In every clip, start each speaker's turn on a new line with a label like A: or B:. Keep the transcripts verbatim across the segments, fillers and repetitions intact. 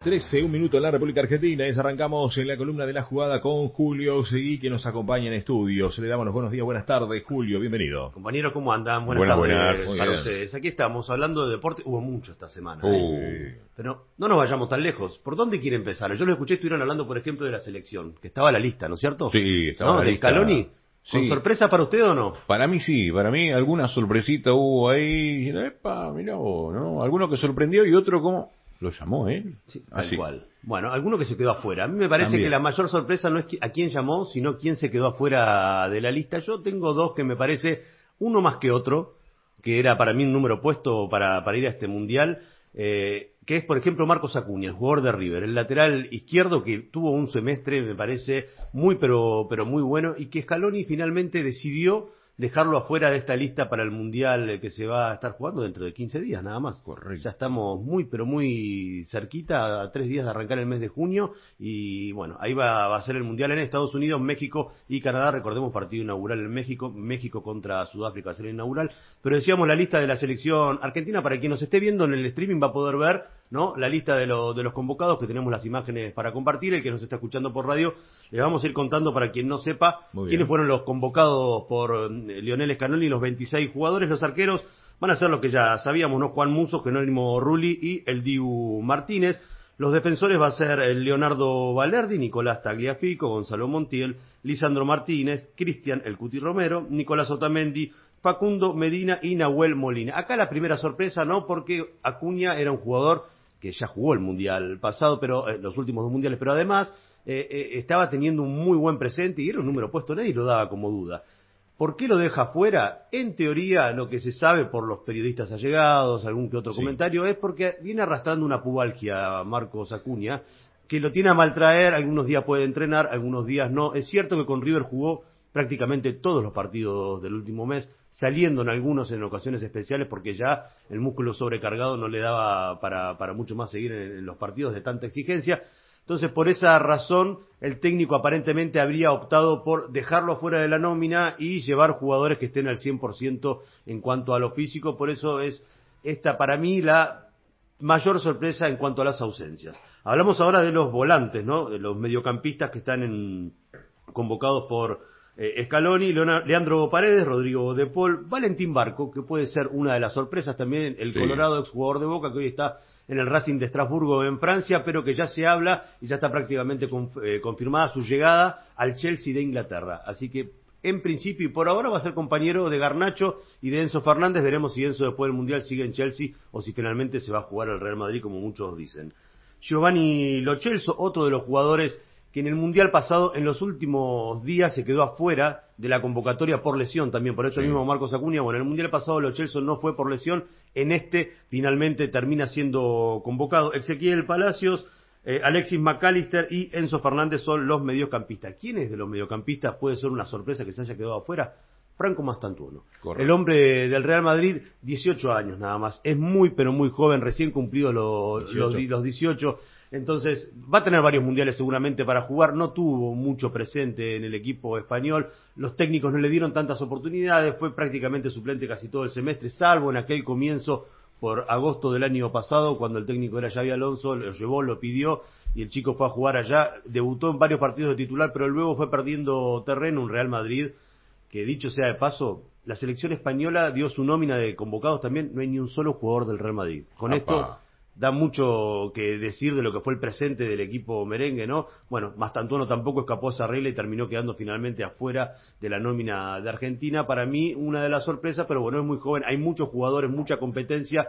A: trece, un minuto en la República Argentina. Es arrancamos en la columna de la jugada con Julio Seguí, que nos acompaña en estudios. Le damos los buenos días, buenas tardes, Julio, bienvenido.
B: Compañeros, ¿cómo andan? Buenas,
A: buenas
B: tardes
A: buenas.
B: para ustedes. Aquí estamos hablando de deporte. Hubo mucho esta semana.
A: Uh.
B: ¿eh? Pero no nos vayamos tan lejos. ¿Por dónde quiere empezar? Yo los escuché, estuvieron hablando, por ejemplo, de la selección, que estaba a la lista, ¿no es cierto?
A: Sí, estaba
B: ¿No?
A: a la
B: ¿De
A: lista.
B: Scaloni? ¿Con
A: Sí.
B: sorpresa para usted o no?
A: Para mí sí, para mí alguna sorpresita hubo ahí. Epa, mirá vos, ¿no? Alguno que sorprendió y otro como... Lo llamó él.
B: Sí, tal
A: Así.
B: cual. Bueno, alguno que se quedó afuera. A mí me parece
A: También.
B: que la mayor sorpresa no es a quién llamó, sino quién se quedó afuera de la lista. Yo tengo dos que me parece, uno más que otro, que era para mí un número puesto para, para ir a este mundial, eh, que es, por ejemplo, Marcos Acuña, el jugador de River, el lateral izquierdo que tuvo un semestre, me parece, muy pero, pero muy bueno, y que Scaloni finalmente decidió dejarlo afuera de esta lista para el mundial que se va a estar jugando dentro de quince días, nada más.
A: Correcto.
B: Ya estamos muy, pero muy cerquita, a tres días de arrancar el mes de junio, y bueno, ahí va, va a ser el mundial en Estados Unidos, México y Canadá. Recordemos, partido inaugural en México, México contra Sudáfrica va a ser el inaugural, pero decíamos la lista de la selección argentina. Para quien nos esté viendo en el streaming va a poder ver, ¿no?, la lista de, lo, de los convocados, que tenemos las imágenes para compartir. El que nos está escuchando por radio, le vamos a ir contando, para quien no sepa, quiénes fueron los convocados por eh, Lionel Scaloni, los veintiséis jugadores. Los arqueros van a ser los que ya sabíamos, ¿no? Juan Musso, Jerónimo Rulli y el Dibu Martínez. Los defensores va a ser el Leonardo Valerdi, Nicolás Tagliafico, Gonzalo Montiel, Lisandro Martínez, Cristian El Cuti Romero, Nicolás Otamendi, Facundo Medina y Nahuel Molina. Acá la primera sorpresa, ¿no?, porque Acuña era un jugador que ya jugó el mundial pasado, pero eh, los últimos dos mundiales, pero además eh, eh, estaba teniendo un muy buen presente y era un número puesto, nadie lo daba como duda. ¿Por qué lo deja fuera? En teoría, lo que se sabe por los periodistas allegados, algún que otro sí. comentario, es porque viene arrastrando una pubalgia Marcos Acuña, que lo tiene a maltraer. Algunos días puede entrenar, algunos días no. Es cierto que con River jugó prácticamente todos los partidos del último mes, saliendo en algunos en ocasiones especiales, porque ya el músculo sobrecargado no le daba para, para mucho más seguir en, en los partidos de tanta exigencia. Entonces, por esa razón, el técnico aparentemente habría optado por dejarlo fuera de la nómina y llevar jugadores que estén al cien por ciento en cuanto a lo físico. Por eso es esta, para mí, la mayor sorpresa en cuanto a las ausencias. Hablamos ahora de los volantes, ¿no?, de los mediocampistas que están en, convocados por Eh, Scaloni, Leona, Leandro Paredes, Rodrigo De Paul, Valentín Barco, que puede ser una de las sorpresas también, el sí. Colorado, exjugador de Boca, que hoy está en el Racing de Estrasburgo en Francia, pero que ya se habla y ya está prácticamente conf, eh, confirmada su llegada al Chelsea de Inglaterra. Así que, en principio y por ahora, va a ser compañero de Garnacho y de Enzo Fernández. Veremos si Enzo después del Mundial sigue en Chelsea o si finalmente se va a jugar al Real Madrid, como muchos dicen. Giovanni Lo Celso, otro de los jugadores que en el Mundial pasado, en los últimos días, se quedó afuera de la convocatoria por lesión también. Por eso el mismo Marcos Acuña, bueno, en el Mundial pasado Lo Celso no fue por lesión, en este finalmente termina siendo convocado. Ezequiel Palacios, eh, Alexis McAllister y Enzo Fernández son los mediocampistas. ¿Quiénes de los mediocampistas puede ser una sorpresa que se haya quedado afuera? Franco Mastantuono. Correcto. El hombre del Real Madrid, dieciocho años nada más. Es muy, pero muy joven, recién cumplido los, los, los dieciocho. Entonces, va a tener varios mundiales seguramente para jugar. No tuvo mucho presente en el equipo español. Los técnicos no le dieron tantas oportunidades. Fue prácticamente suplente casi todo el semestre, salvo en aquel comienzo por agosto del año pasado, cuando el técnico era Xabi Alonso. Lo llevó, lo pidió y el chico fue a jugar allá. Debutó en varios partidos de titular, pero luego fue perdiendo terreno. Un Real Madrid que, dicho sea de paso, la selección española dio su nómina de convocados también. No hay ni un solo jugador del Real Madrid. Con Apa. esto da mucho que decir de lo que fue el presente del equipo merengue, ¿no? Bueno, Mastantuono tampoco escapó a esa regla y terminó quedando finalmente afuera de la nómina de Argentina. Para mí, una de las sorpresas, pero bueno, es muy joven, hay muchos jugadores, mucha competencia,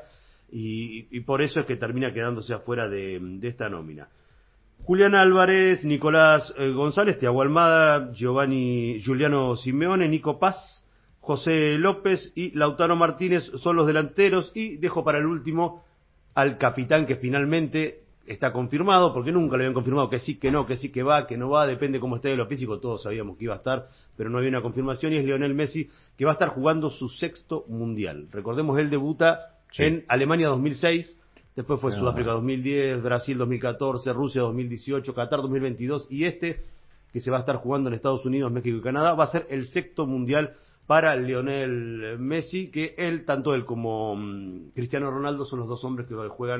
B: y, y por eso es que termina quedándose afuera de, de esta nómina. Julián Álvarez, Nicolás eh, González, Thiago Almada, Giovanni Giuliano Simeone, Nico Paz, José López y Lautaro Martínez son los delanteros, y dejo para el último al capitán, que finalmente está confirmado, porque nunca le habían confirmado que sí, que no, que sí, que va, que no va, depende cómo esté de lo físico. Todos sabíamos que iba a estar, pero no había una confirmación, y es Lionel Messi, que va a estar jugando su sexto mundial. Recordemos, él debuta sí. en Alemania dos mil seis, después fue no. Sudáfrica dos mil diez, Brasil dos mil catorce, Rusia dos mil dieciocho, Qatar dos mil veintidós, y este, que se va a estar jugando en Estados Unidos, México y Canadá, va a ser el sexto mundial para Lionel Messi, que él, tanto él como um, Cristiano Ronaldo, son los dos hombres que juegan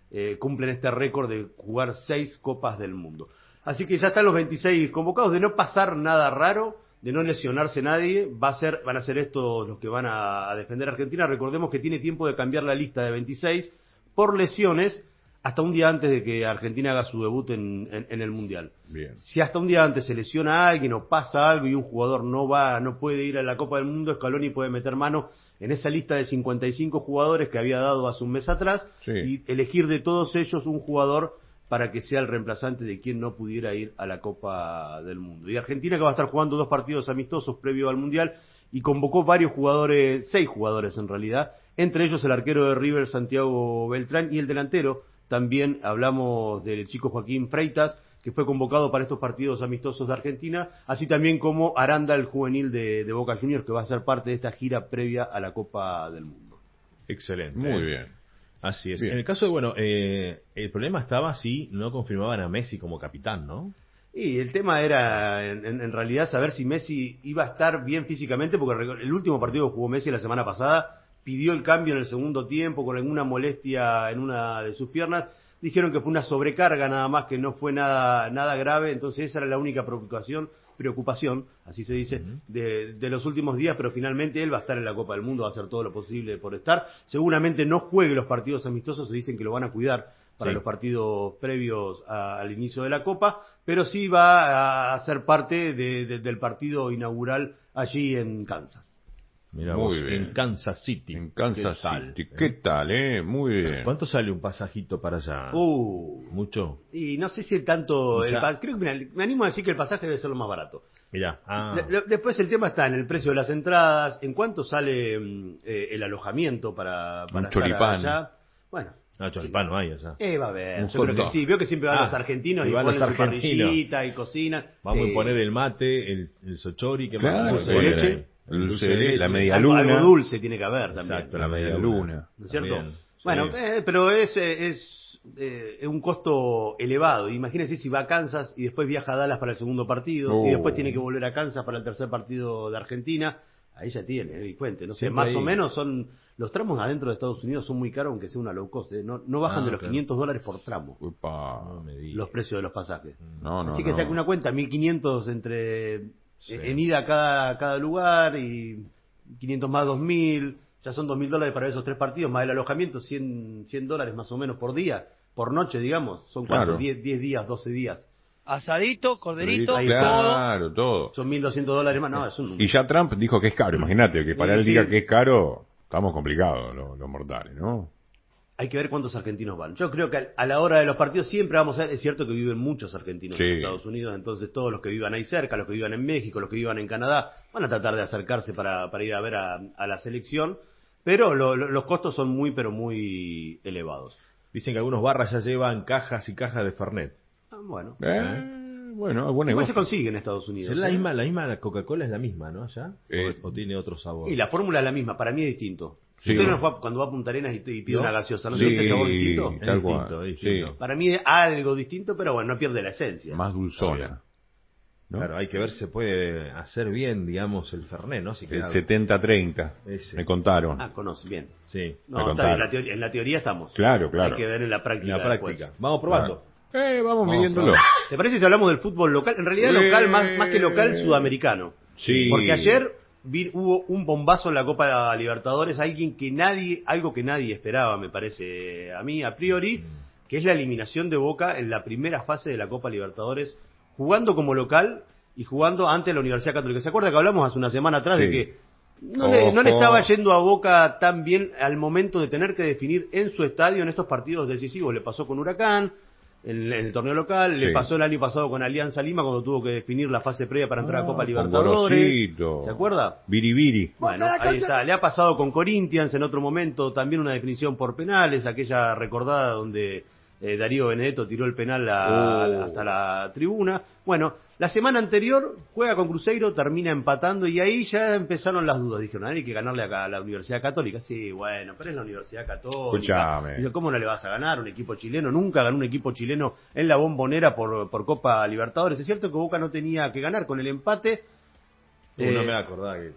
B: eh, cumplen este récord de jugar seis Copas del Mundo. Así que ya están los veintiséis convocados. De no pasar nada raro, de no lesionarse nadie, va a ser, van a ser estos los que van a, a defender a Argentina. Recordemos que tiene tiempo de cambiar la lista de veintiséis por lesiones hasta un día antes de que Argentina haga su debut en, en, en el Mundial.
C: Bien.
B: Si hasta un día antes se lesiona a alguien o pasa algo y un jugador no va, no puede ir a la Copa del Mundo, Scaloni puede meter mano en esa lista de cincuenta y cinco jugadores que había dado hace un mes atrás,
C: sí,
B: y elegir de todos ellos un jugador para que sea el reemplazante de quien no pudiera ir a la Copa del Mundo. Y Argentina, que va a estar jugando dos partidos amistosos previo al Mundial, y convocó varios jugadores, seis jugadores en realidad, entre ellos el arquero de River, Santiago Beltrán, y el delantero. También hablamos del chico Joaquín Freitas, que fue convocado para estos partidos amistosos de Argentina, así también como Aranda, el juvenil de, de Boca Juniors, que va a ser parte de esta gira previa a la Copa del Mundo.
A: Excelente.
C: Muy bien.
A: Así es.
C: Bien.
A: En el caso de, bueno, eh, el problema estaba si no confirmaban a Messi como capitán, ¿no?
B: Y el tema era, en, en realidad, saber si Messi iba a estar bien físicamente, porque el último partido que jugó Messi la semana pasada pidió el cambio en el segundo tiempo con alguna molestia en una de sus piernas. Dijeron que fue una sobrecarga nada más, que no fue nada nada grave, entonces esa era la única preocupación, preocupación, así se dice, uh-huh. de, de los últimos días, pero finalmente él va a estar en la Copa del Mundo, va a hacer todo lo posible por estar. Seguramente no juegue los partidos amistosos, se dicen que lo van a cuidar para sí. los partidos previos a, al inicio de la Copa, pero sí va a ser parte de, de, del partido inaugural allí en Kansas.
A: Mirá
C: Muy
A: vos,
C: bien.
A: en Kansas City.
C: En Kansas
A: ¿Qué tal?
C: City. ¿Qué tal, eh? Muy bien.
A: ¿Cuánto sale un pasajito para allá?
B: Uh,
A: ¿Mucho?
B: Y no sé si el tanto... El, creo que mira, me animo a decir que el pasaje debe ser lo más barato.
A: Mirá. Ah.
B: De, de, después el tema está en el precio de las entradas, en cuánto sale eh, el alojamiento para, para
C: un
B: estar
C: choripán.
B: allá. Bueno.
A: No, choripán sí. no hay allá.
B: Eh, va a haber.
A: Un
B: Yo creo que sí. Veo que siempre van
A: ah,
B: los argentinos
A: y
B: y
A: van
B: ponen
A: los
B: su parrillita y cocinan.
A: Vamos
B: eh,
A: a poner el mate, el, el sochori, que
C: claro,
A: más
B: dulce de leche.
C: El dulce de leche, la media
B: algo,
C: luna.
B: algo dulce tiene que haber también.
A: Exacto, la media luna.
B: ¿No es cierto?
A: También,
B: bueno,
A: sí.
B: eh, pero es, es eh, un costo elevado. Imagínense si va a Kansas y después viaja a Dallas para el segundo partido,
C: oh.
B: y después tiene que volver a Kansas para el tercer partido de Argentina. Ahí ya tiene, y cuente, no sé,
A: Siempre
B: más
A: ahí.
B: o menos son, los tramos adentro de Estados Unidos son muy caros, aunque sea una low cost, eh, no, no bajan
A: Ah,
B: de los
A: claro.
B: quinientos dólares por tramo,
C: Upa.
A: No me digas.
B: los precios de los pasajes.
C: No, no,
B: Así que
C: no.
B: saque una cuenta, mil quinientos entre
A: Sí.
B: en ida a cada, cada lugar, y quinientos más dos mil, ya son dos mil dólares para esos tres partidos, más el alojamiento, cien, cien dólares más o menos por día, por noche, digamos, son
C: Claro.
B: cuántos, diez, diez días, doce días,
D: Asadito, corderito,
B: Ahí
C: Claro, todo.
B: son mil doscientos dólares más, no, es un número.
C: Y ya Trump dijo que es caro, imagínate, que para
B: Sí,
C: él
B: sí.
C: diga que es caro, estamos complicados los, los mortales, ¿no?
B: Hay que ver cuántos argentinos van. Yo creo que a la hora de los partidos siempre vamos a ver, es cierto que viven muchos argentinos
C: Sí.
B: en Estados Unidos, entonces todos los que vivan ahí cerca, los que vivan en México, los que vivan en Canadá, van a tratar de acercarse para, para ir a ver a, a la selección, pero lo, lo, los costos son muy, pero muy elevados.
A: Dicen que algunos barras ya llevan cajas y cajas de Fernet.
B: Ah, bueno.
C: Eh, bueno, es buen
B: Igual se
C: negocio.
B: consigue en Estados Unidos.
A: ¿Será la
B: ¿eh?
A: misma, la misma Coca-Cola es la misma, ¿no? ¿Ya?
C: Eh,
A: ¿O, o tiene otro sabor?
B: Y la fórmula es la misma, para mí es distinto.
C: Sí.
B: Usted no fue a- cuando va a Punta Arenas y, y pide
A: ¿No?
B: una gaseosa, ¿no
C: Sí,
B: siente sabor distinto?
A: Es
C: tal
A: distinto,
C: cual.
A: es distinto.
C: Sí.
B: Para mí es algo distinto, pero bueno, no pierde la esencia.
C: Más dulzona. ¿no?
A: Claro, hay que ver si se puede hacer bien, digamos, el Fernet, ¿no? Si
C: El
A: queda-
C: setenta treinta,
A: Ese.
C: me contaron.
B: Ah, conoce, bien.
A: Sí,
B: No,
C: Me
B: está
C: contaron.
B: bien, en la, teoría, en la teoría estamos.
C: Claro, claro.
B: Hay que ver en la
A: en
B: práctica.
A: la
B: después.
A: práctica. Vamos probando.
C: Eh, vamos,
A: Vamos,
C: midiéndolo.
A: vamos.
B: ¿Te parece si hablamos del fútbol local? En realidad local, más, más que local, sudamericano.
C: Sí.
B: Porque ayer vi- hubo un bombazo en la Copa Libertadores, alguien que nadie, algo que nadie esperaba, me parece a mí, a priori, que es la eliminación de Boca en la primera fase de la Copa Libertadores, jugando como local y jugando ante la Universidad Católica. ¿Se acuerda que hablamos hace una semana atrás
C: Sí.
B: de que no le, no le
C: Ojo.
B: estaba yendo a Boca tan bien al momento de tener que definir en su estadio en estos partidos decisivos? Le pasó con Huracán en, en el torneo local,
C: Sí.
B: le pasó el año pasado con Alianza Lima cuando tuvo que definir la fase previa para entrar a
C: Ah,
B: Copa
C: con
B: Libertadores.
C: Gorosito.
B: ¿Se acuerda?
C: Biribiri.
B: Bueno, ahí está. Le ha pasado con Corinthians en otro momento, también una definición por penales, aquella recordada donde eh, Darío Benedetto tiró el penal a-
C: Oh.
B: hasta la tribuna. Bueno, la semana anterior juega con Cruzeiro, termina empatando y ahí ya empezaron las dudas. Dijeron, hay que ganarle a la Universidad Católica. Sí, bueno, pero es la Universidad Católica.
C: Escuchame.
B: Dice, ¿cómo no le vas a ganar un equipo chileno? Nunca ganó un equipo chileno en la Bombonera por, por Copa Libertadores. Es cierto que Boca no tenía que ganar con el empate.
A: Uh,
B: Eh,
A: no me acordaba que...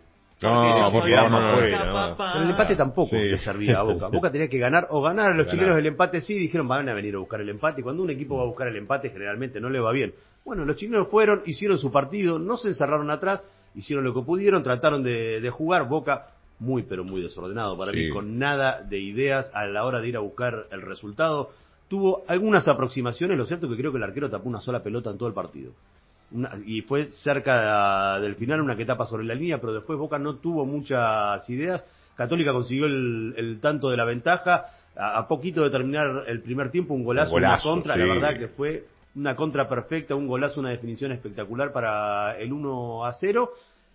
C: No,
A: porque
C: por
A: quedamos
C: favor, no,
A: afuera,
C: no.
A: no.
B: Pero el empate tampoco
C: Sí.
B: le servía a Boca. Boca tenía que ganar o ganar. Los
C: Ganar.
B: chilenos el empate sí, dijeron van a venir a buscar el empate. Y cuando un equipo va a buscar el empate generalmente no le va bien. Bueno, los chilenos fueron, hicieron su partido, no se encerraron atrás, hicieron lo que pudieron, trataron de, de jugar. Boca muy pero muy desordenado para
C: Sí.
B: mí, con nada de ideas a la hora de ir a buscar el resultado. Tuvo algunas aproximaciones, lo cierto que creo que el arquero tapó una sola pelota en todo el partido. Una, y fue cerca del final una que tapa sobre la línea, pero después Boca no tuvo muchas ideas. Católica consiguió el, el tanto de la ventaja, a, a poquito de terminar el primer tiempo, un golazo,
C: Un golazo,
B: una contra,
C: sí.
B: la verdad que fue una contra perfecta, un golazo, una definición espectacular para el uno a cero.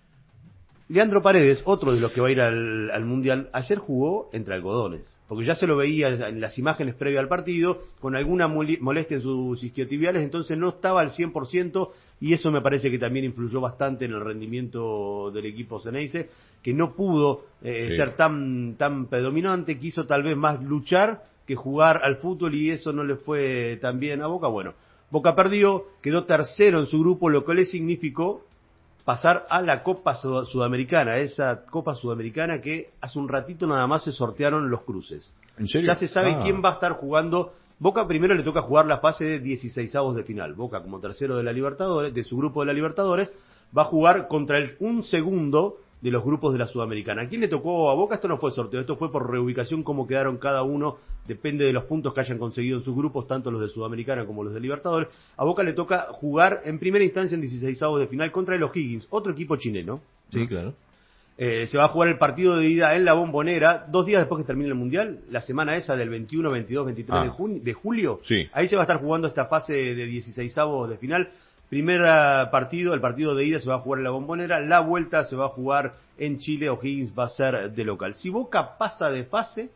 B: Leandro Paredes, otro de los que va a ir al, al Mundial, ayer jugó entre algodones, porque ya se lo veía en las imágenes previas al partido, con alguna molestia en sus isquiotibiales, entonces no estaba al cien por ciento, y eso me parece que también influyó bastante en el rendimiento del equipo Ceneice, que no pudo eh,
C: Sí.
B: ser tan, tan predominante, quiso tal vez más luchar que jugar al fútbol, y eso no le fue tan bien a Boca. Bueno, Boca perdió, quedó tercero en su grupo, lo que le significó pasar a la Copa Sud- Sudamericana, esa Copa Sudamericana que hace un ratito nada más se sortearon los cruces.
C: ¿En serio?
B: Ya se sabe
C: Ah.
B: quién va a estar jugando. Boca primero le toca jugar la fase de dieciseisavos de final. Boca como tercero de la Libertadores, de su grupo de la Libertadores, va a jugar contra el un segundo de los grupos de la Sudamericana. ¿A quién le tocó a Boca? Esto no fue sorteo, esto fue por reubicación, cómo quedaron cada uno, depende de los puntos que hayan conseguido en sus grupos, tanto los de Sudamericana como los de Libertadores. A Boca le toca jugar en primera instancia en dieciseisavos de final contra el O'Higgins, otro equipo chileno.
A: Sí, claro.
B: Eh, se va a jugar el partido de ida en la Bombonera, dos días después que termine el Mundial, la semana esa del veintiuno, veintidós, veintitrés
C: Ah.
B: de, junio, de julio.
C: Sí.
B: Ahí se va a estar jugando esta fase de dieciseisavos de final. Primer ah, partido, el partido de ida se va a jugar en la Bombonera, la vuelta se va a jugar en Chile, O'Higgins va a ser de local. Si Boca pasa de fase,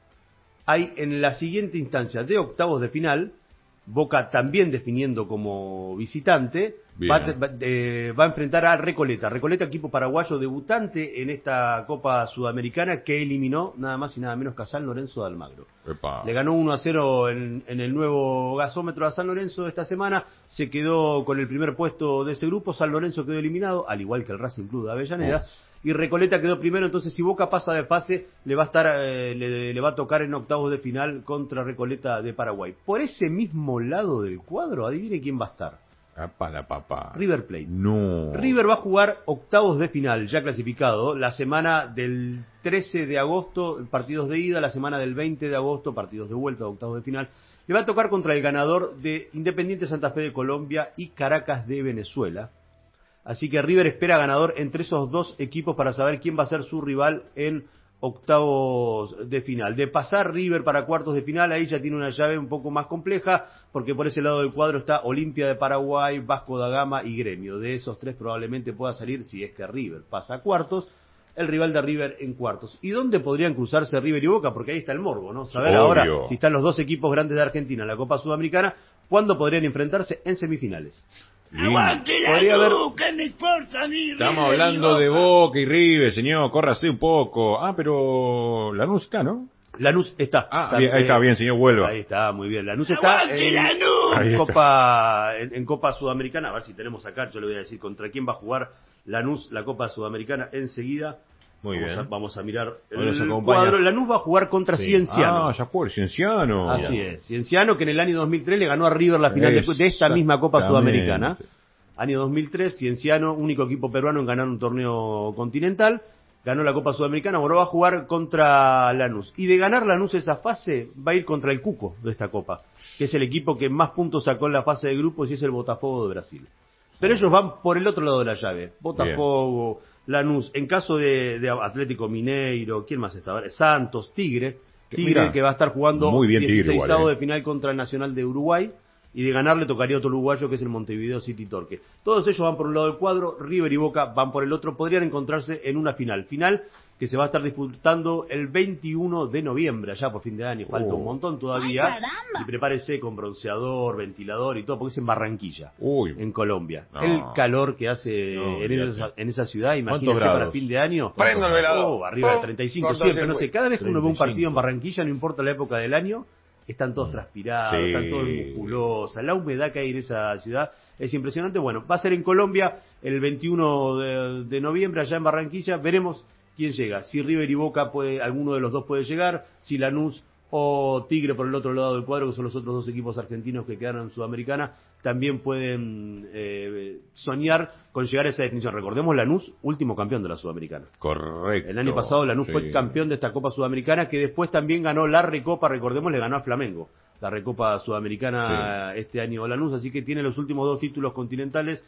B: hay en la siguiente instancia de octavos de final, Boca también definiendo como visitante,
C: Bien.
B: va, a te- va- eh, va a enfrentar a Recoleta. Recoleta, equipo paraguayo debutante en esta Copa Sudamericana, que eliminó nada más y nada menos que a San Lorenzo de Almagro.
C: Epa.
B: Le ganó uno a cero en, en el nuevo gasómetro a San Lorenzo esta semana, se quedó con el primer puesto de ese grupo, San Lorenzo quedó eliminado, al igual que el Racing Club de Avellaneda, y Recoleta quedó primero, entonces si Boca pasa de fase, le va a estar, eh, le, le va a tocar en octavos de final contra Recoleta de Paraguay. Por ese mismo lado del cuadro, adivine quién va a estar.
C: Apa la papá.
B: River Plate.
C: No.
B: River va a jugar octavos de final, ya clasificado, la semana del trece de agosto, partidos de ida, la semana del veinte de agosto, partidos de vuelta, octavos de final. Le va a tocar contra el ganador de Independiente Santa Fe de Colombia y Caracas de Venezuela. Así que River espera ganador entre esos dos equipos para saber quién va a ser su rival en octavos de final. De pasar River para cuartos de final, ahí ya tiene una llave un poco más compleja, porque por ese lado del cuadro está Olimpia de Paraguay, Vasco da Gama y Gremio. De esos tres probablemente pueda salir, si es que River pasa a cuartos, el rival de River en cuartos. ¿Y dónde podrían cruzarse River y Boca? Porque ahí está el morbo, ¿no? Saber
C: Obvio.
B: ahora si están los dos equipos grandes de Argentina en la Copa Sudamericana, ¿cuándo podrían enfrentarse? En semifinales.
C: Lindo.
B: Podría haber...
D: ¿Qué me importa a mí?
C: Estamos
D: River y
C: hablando de
D: Boca?
C: Boca y River, señor, córrase un poco. Ah, pero Lanús está, ¿no?
B: Lanús está.
C: Ah, bien, ahí está, bien, señor, vuelva.
B: Ahí está, muy bien. Lanús está
D: ¡Aguante
B: en,
D: Lanús!
C: Ahí
B: en
C: está.
B: Copa, en, en Copa Sudamericana. A ver si tenemos acá, yo le voy a decir contra quién va a jugar Lanús la Copa Sudamericana enseguida.
A: Muy
B: vamos
A: bien.
B: A, vamos a mirar
A: Hoy nos
B: el
A: acompaña.
B: cuadro. Lanús va a jugar contra
A: Sí.
B: Cienciano.
C: Ah, ya jugó el Cienciano.
B: Así es. Cienciano, que en el año dos mil tres le ganó a River la final de, de esta misma Copa
C: Exactamente.
B: Sudamericana. Año dos mil tres, Cienciano, único equipo peruano en ganar un torneo continental. Ganó la Copa Sudamericana, ahora va a jugar contra Lanús. Y de ganar Lanús esa fase, va a ir contra el Cuco de esta Copa, que es el equipo que más puntos sacó en la fase de grupos y es el Botafogo de Brasil. Pero ellos van por el otro lado de la llave. Botafogo, Lanús, en caso de, de Atlético Mineiro, ¿quién más está? Santos, Tigre. Tigre
C: Mirá,
B: que va a estar jugando
C: muy bien Tigre
B: dieciséis
C: igual, eh.
B: de final contra el Nacional de Uruguay. Y de ganar le tocaría otro uruguayo que es el Montevideo City Torque. Todos ellos van por un lado del cuadro, River y Boca van por el otro. Podrían encontrarse en una final. Final que se va a estar disputando el veintiuno de noviembre, allá por fin de año. Falta
C: Oh.
B: un montón todavía.
E: ¡Ay, caramba!
B: Y prepárese con bronceador, ventilador y todo, porque es en Barranquilla,
C: Uy,
B: en Colombia.
C: No.
B: El calor que hace
C: No,
B: en,
C: olvídate.
B: esa, en esa ciudad,
A: ¿Cuántos
B: imagínense para
A: grados?
B: fin de año.
F: Prendo el velador.
B: Oh, arriba de
F: Pum,
B: treinta y cinco
F: cortas
B: siempre,
F: el
B: no sé.
F: güey.
B: Cada vez que uno ve un
A: treinta y cinco.
B: partido en Barranquilla, no importa la época del año, están todos transpirados,
C: Sí.
B: están todos musculosos, la humedad que hay en esa ciudad es impresionante. Bueno, va a ser en Colombia el veintiuno de, de noviembre, allá en Barranquilla, veremos quién llega, si River y Boca, puede, alguno de los dos puede llegar, si Lanús o Tigre por el otro lado del cuadro, que son los otros dos equipos argentinos que quedaron en Sudamericana, también pueden eh, soñar con llegar a esa definición. Recordemos, Lanús, último campeón de la Sudamericana.
C: Correcto.
B: El año pasado Lanús
C: sí.
B: fue campeón de esta Copa Sudamericana, que después también ganó la Recopa, recordemos, le ganó a Flamengo, la Recopa Sudamericana sí. este año Lanús, así que tiene los últimos dos títulos continentales.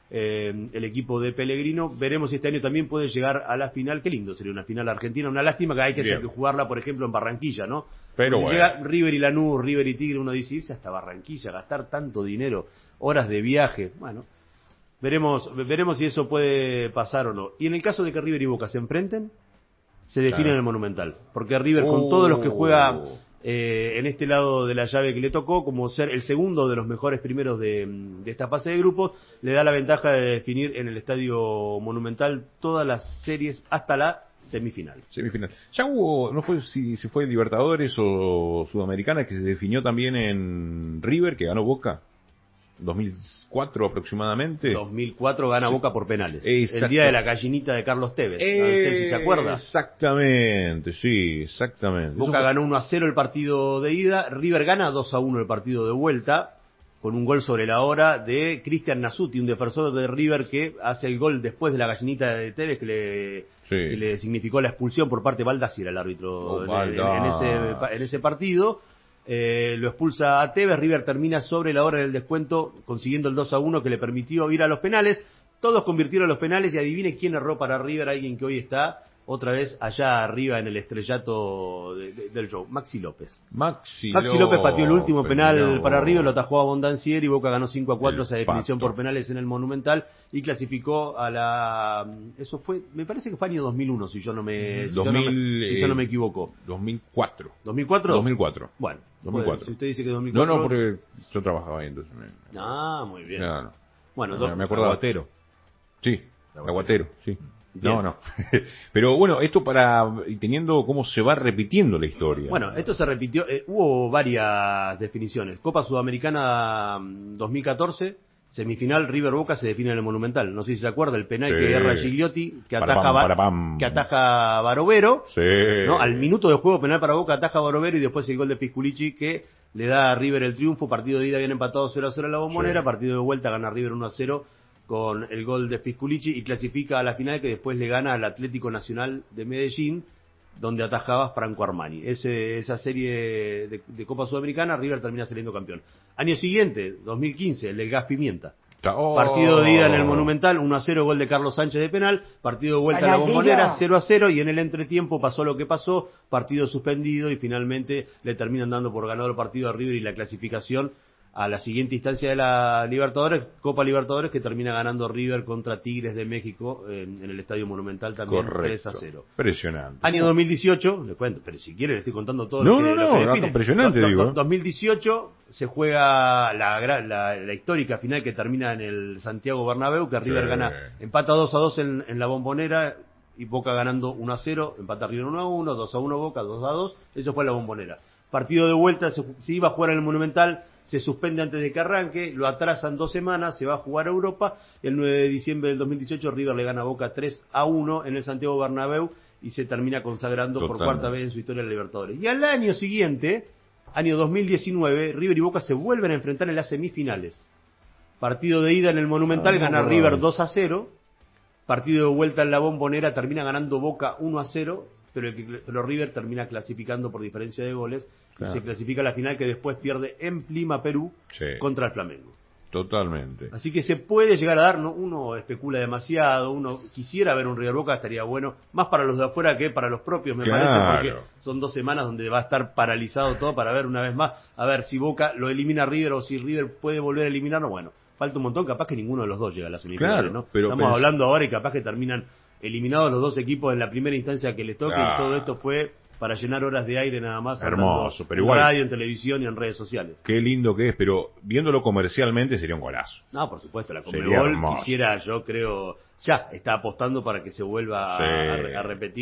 B: Eh, el equipo de Pellegrino, veremos si este año también puede llegar a la final. Qué lindo sería una final argentina, una lástima que hay que Bien. jugarla, por ejemplo, en Barranquilla, ¿no?
C: Pero
B: si
C: bueno.
B: llega River y Lanús, River y Tigre, uno dice irse hasta Barranquilla, gastar tanto dinero, horas de viaje, bueno, veremos, veremos si eso puede pasar o no. Y en el caso de que River y Boca se enfrenten, se define claro. en el Monumental, porque River, con uh. todos los que juega Eh, en este lado de la llave que le tocó, como ser el segundo de los mejores primeros de, de esta fase de grupos, le da la ventaja de definir en el Estadio Monumental todas las series hasta la semifinal.
C: Semifinal. Ya hubo, no fue si, si fue Libertadores o Sudamericana, que se definió también en River, que ganó Boca. dos mil cuatro aproximadamente.
B: dos mil cuatro gana
C: sí.
B: Boca por penales.
C: Exacto.
B: El día de la gallinita de Carlos Tevez.
C: Eh,
B: no sé si se acuerda.
C: Exactamente, sí, exactamente.
B: Boca
C: Eso...
B: ganó uno a cero el partido de ida. River gana dos a uno el partido de vuelta, con un gol sobre la hora de Cristian Nasuti, un defensor de River que hace el gol después de la gallinita de Tevez, que le,
C: sí.
B: que le significó la expulsión por parte de Baldassi, el árbitro
C: oh,
B: en, en, en, ese, en ese partido. Eh, lo expulsa a Tevez, River termina sobre la hora del descuento consiguiendo el dos a uno que le permitió ir a los penales. Todos convirtieron los penales y adivine quién erró para River, alguien que hoy está otra vez allá arriba en el estrellato de, de, del show, Maxi López.
C: Maxi,
B: Maxi López pateó el último penal
C: no.
B: para River, lo atajó a Bondancieri y Boca ganó cinco a cuatro
C: el
B: esa definición
C: pato.
B: por penales en el Monumental y clasificó a la... Eso fue, me parece que fue año dos mil uno, si yo no me, si
C: dos mil,
B: yo no me, si yo no me equivoco.
C: dos mil cuatro.
B: ¿dos mil cuatro?
C: dos mil cuatro.
B: Bueno,
C: dos mil cuatro.
B: Pues, si usted dice que dos mil cuatro...
C: No, no, porque yo trabajaba ahí entonces. Me...
B: Ah, muy bien.
C: No, no.
B: Bueno,
C: no,
B: do...
C: me acuerdo.
A: Aguatero.
C: Sí, Aguatero, sí.
B: Bien.
C: No, no. Pero bueno, esto para teniendo cómo se va repitiendo la historia.
B: Bueno, esto se repitió, eh, hubo varias definiciones. Copa Sudamericana dos mil catorce, semifinal River Boca se define en el Monumental. No sé si se acuerda el penal sí. que erra Gigliotti, que
C: para
B: ataja,
C: pam,
B: Bar-
C: para pam.
B: que ataja Barovero.
C: Sí.
B: ¿No? Al minuto de juego penal para Boca ataja Barovero y después el gol de Pisculichi que le da a River el triunfo. Partido de ida bien empatado cero a cero en la Bombonera, sí. Partido de vuelta gana River uno a cero con el gol de Pisculichi y clasifica a la final que después le gana al Atlético Nacional de Medellín, donde atajaba Franco Armani. Ese, esa serie de, de Copa Sudamericana, River termina saliendo campeón. Año siguiente, dos mil quince, el del Gas Pimienta.
C: Oh.
B: Partido de ida en el Monumental, uno a cero, gol de Carlos Sánchez de penal. Partido de vuelta a la Bombonera, cero a cero, y en el entretiempo pasó lo que pasó, partido suspendido y finalmente le terminan dando por ganado el partido a River y la clasificación a la siguiente instancia de la Libertadores, Copa Libertadores, que termina ganando River contra Tigres de México en, en el Estadio Monumental también.
C: Correcto.
B: tres a cero.
C: Impresionante.
B: Año dos mil dieciocho, le cuento, pero si quiere le estoy contando todo
C: no,
B: lo que,
C: no,
B: lo
C: no,
B: que
C: no,
B: define.
C: impresionante,
B: do, do,
C: digo.
B: dos mil dieciocho se juega la, la, la histórica final que termina en el Santiago Bernabéu, que River
C: sí.
B: gana, empata dos a dos en, en la Bombonera y Boca ganando uno a cero, empata River uno a uno, dos a uno Boca, dos a dos, eso fue la Bombonera. Partido de vuelta, se, se iba a jugar en el Monumental, se suspende antes de que arranque, lo atrasan dos semanas, se va a jugar a Europa, el nueve de diciembre del dos mil dieciocho River le gana a Boca tres a uno en el Santiago Bernabéu y se termina consagrando Total. por cuarta vez en su historia en la Libertadores. Y al año siguiente, año dos mil diecinueve, River y Boca se vuelven a enfrentar en las semifinales. Partido de ida en el Monumental, ah, gana no, River dos a cero, partido de vuelta en la Bombonera, termina ganando Boca uno a cero, pero, el, pero River termina clasificando por diferencia de goles claro. y se clasifica a la final que después pierde en Lima, Perú, sí. contra el Flamengo.
C: Totalmente.
B: Así que se puede llegar a dar, ¿no? Uno especula demasiado, uno quisiera ver un River Boca, estaría bueno, más para los de afuera que para los propios, me
C: claro.
B: parece, porque son dos semanas donde va a estar paralizado todo para ver una vez más, a ver si Boca lo elimina River o si River puede volver a eliminarlo, bueno, falta un montón, capaz que ninguno de los dos llega a la semifinal,
C: claro,
B: ¿no?
C: Pero
B: Estamos
C: pens-
B: hablando ahora y capaz que terminan eliminados los dos equipos en la primera instancia que les toque ah. y todo esto fue para llenar horas de aire nada más.
C: Hermoso, pero
B: en
C: igual.
B: radio, en televisión y en redes sociales.
C: Qué lindo que es, pero viéndolo comercialmente sería un golazo.
B: No, por supuesto, la Conmebol quisiera, yo creo, ya está apostando para que se vuelva sí. a, a repetir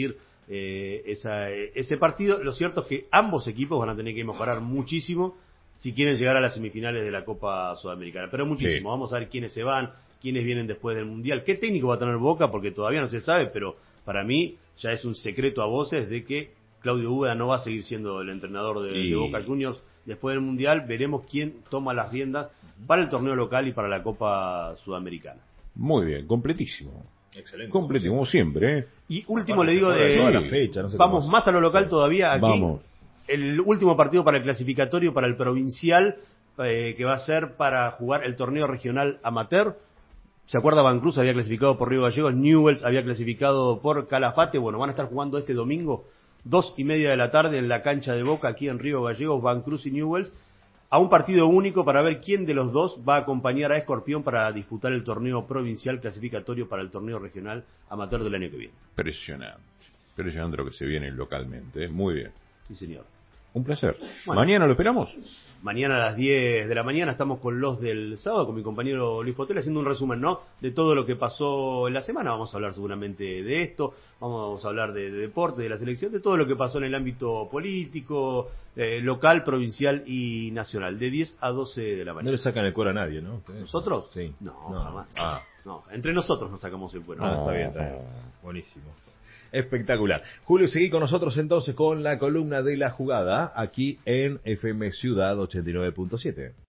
B: eh, esa, ese partido. Lo cierto es que ambos equipos van a tener que mejorar muchísimo si quieren llegar a las semifinales de la Copa Sudamericana, pero muchísimo. Sí. Vamos a ver quiénes se van, quiénes vienen después del Mundial, qué técnico va a tener Boca, porque todavía no se sabe, pero para mí ya es un secreto a voces de que Claudio Úbeda no va a seguir siendo el entrenador de, y... de Boca Juniors después del Mundial. Veremos quién toma las riendas para el torneo local y para la Copa Sudamericana.
C: Muy bien, completísimo.
A: Excelente.
C: Completísimo, como siempre, ¿eh?
B: Y último le digo de...
A: Toda la fecha, no sé
B: vamos más a lo local sí. todavía aquí.
C: Vamos.
B: El último partido para el clasificatorio, para el provincial, eh, que va a ser para jugar el torneo regional amateur. ¿Se acuerda? Vancruz había clasificado por Río Gallegos, Newell's había clasificado por Calafate. Bueno, van a estar jugando este domingo, dos y media de la tarde, en la cancha de Boca, aquí en Río Gallegos, Vancruz y Newell's, a un partido único para ver quién de los dos va a acompañar a Escorpión para disputar el torneo provincial clasificatorio para el torneo regional amateur del año que viene.
C: Impresionante. Impresionante lo que se viene localmente, ¿eh? Muy bien.
B: Sí, señor.
C: Un placer.
B: Bueno,
C: ¿mañana lo esperamos?
B: Mañana a las diez de la mañana estamos con los del sábado, con mi compañero Luis Potel, haciendo un resumen, ¿no?, de todo lo que pasó en la semana. Vamos a hablar seguramente de esto, vamos a hablar de, de deporte, de la selección, de todo lo que pasó en el ámbito político, eh, local, provincial y nacional, de diez a doce de la mañana.
A: No le sacan el cuero a nadie, ¿no? ¿Ustedes?
B: ¿Nosotros?
A: Sí.
B: No,
A: no.
B: jamás.
A: Ah.
B: No, entre nosotros nos sacamos el cuero.
A: Ah, está bien, está bien. Buenísimo. Espectacular. Julio, seguí con nosotros entonces con la columna de la jugada aquí en F M Ciudad ochenta y nueve punto siete.